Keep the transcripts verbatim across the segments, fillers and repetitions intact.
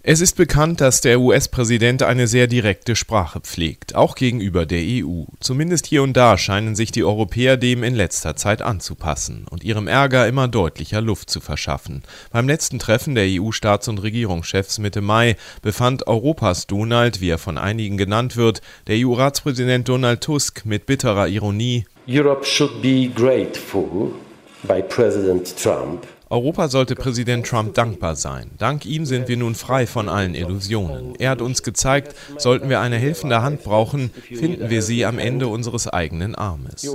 Es ist bekannt, dass der U S-Präsident eine sehr direkte Sprache pflegt, auch gegenüber der E U. Zumindest hier und da scheinen sich die Europäer dem in letzter Zeit anzupassen und ihrem Ärger immer deutlicher Luft zu verschaffen. Beim letzten Treffen der E U-Staats- und Regierungschefs Mitte Mai befand Europas Donald, wie er von einigen genannt wird, der E U-Ratspräsident Donald Tusk mit bitterer Ironie: Europe should be grateful by President Trump. Europa sollte Präsident Trump dankbar sein. Dank ihm sind wir nun frei von allen Illusionen. Er hat uns gezeigt, sollten wir eine helfende Hand brauchen, finden wir sie am Ende unseres eigenen Armes.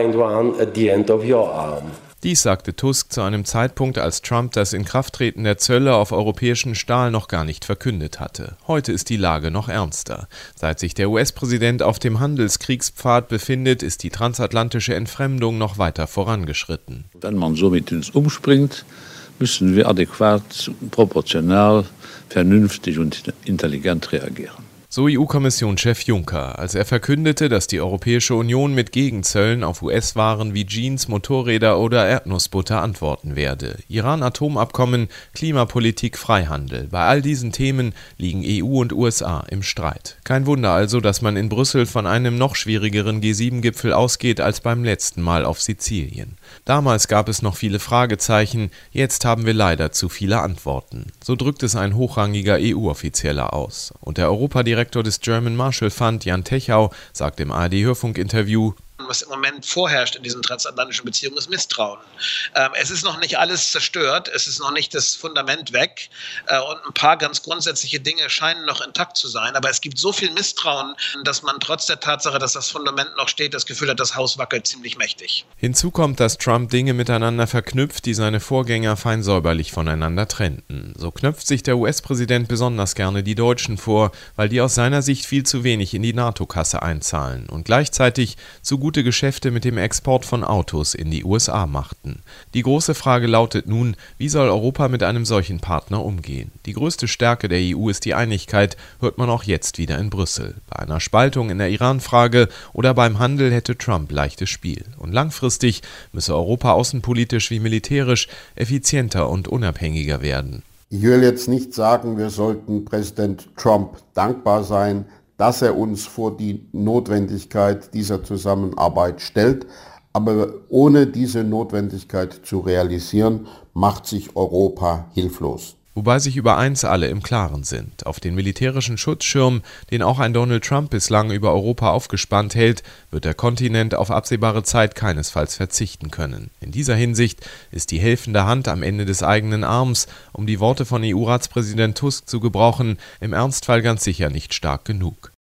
Dies sagte Tusk zu einem Zeitpunkt, als Trump das Inkrafttreten der Zölle auf europäischen Stahl noch gar nicht verkündet hatte. Heute ist die Lage noch ernster. Seit sich der U S-Präsident auf dem Handelskriegspfad befindet, ist die transatlantische Entfremdung noch weiter vorangeschritten. Wenn man so mit uns umspringt, müssen wir adäquat, proportional, vernünftig und intelligent reagieren. So E U-Kommissionschef Juncker, als er verkündete, dass die Europäische Union mit Gegenzöllen auf U S-Waren wie Jeans, Motorräder oder Erdnussbutter antworten werde. Iran-Atomabkommen, Klimapolitik, Freihandel. Bei all diesen Themen liegen E U und U S A im Streit. Kein Wunder also, dass man in Brüssel von einem noch schwierigeren G sieben Gipfel ausgeht als beim letzten Mal auf Sizilien. Damals gab es noch viele Fragezeichen, jetzt haben wir leider zu viele Antworten. So drückt es ein hochrangiger E U-Offizieller aus. Und der Europadirektor Direktor des German Marshall Fund, Jan Techau, sagt im A R D-Hörfunkinterview: Was im Moment vorherrscht in diesen transatlantischen Beziehungen, ist Misstrauen. Ähm, es ist noch nicht alles zerstört, es ist noch nicht das Fundament weg äh, und ein paar ganz grundsätzliche Dinge scheinen noch intakt zu sein, aber es gibt so viel Misstrauen, dass man trotz der Tatsache, dass das Fundament noch steht, das Gefühl hat, das Haus wackelt ziemlich mächtig. Hinzu kommt, dass Trump Dinge miteinander verknüpft, die seine Vorgänger fein säuberlich voneinander trennten. So knöpft sich der U S-Präsident besonders gerne die Deutschen vor, weil die aus seiner Sicht viel zu wenig in die NATO-Kasse einzahlen und gleichzeitig zu gut gute Geschäfte mit dem Export von Autos in die U S A machten. Die große Frage lautet nun, wie soll Europa mit einem solchen Partner umgehen? Die größte Stärke der E U ist die Einigkeit, hört man auch jetzt wieder in Brüssel. Bei einer Spaltung in der Iran-Frage oder beim Handel hätte Trump leichtes Spiel. Und langfristig müsse Europa außenpolitisch wie militärisch effizienter und unabhängiger werden. Ich will jetzt nicht sagen, wir sollten Präsident Trump dankbar sein, dass er uns vor die Notwendigkeit dieser Zusammenarbeit stellt. Aber ohne diese Notwendigkeit zu realisieren, macht sich Europa hilflos. Wobei sich über eins alle im Klaren sind: Auf den militärischen Schutzschirm, den auch ein Donald Trump bislang über Europa aufgespannt hält, wird der Kontinent auf absehbare Zeit keinesfalls verzichten können. In dieser Hinsicht ist die helfende Hand am Ende des eigenen Arms, um die Worte von E U-Ratspräsident Tusk zu gebrauchen, im Ernstfall ganz sicher nicht stark genug.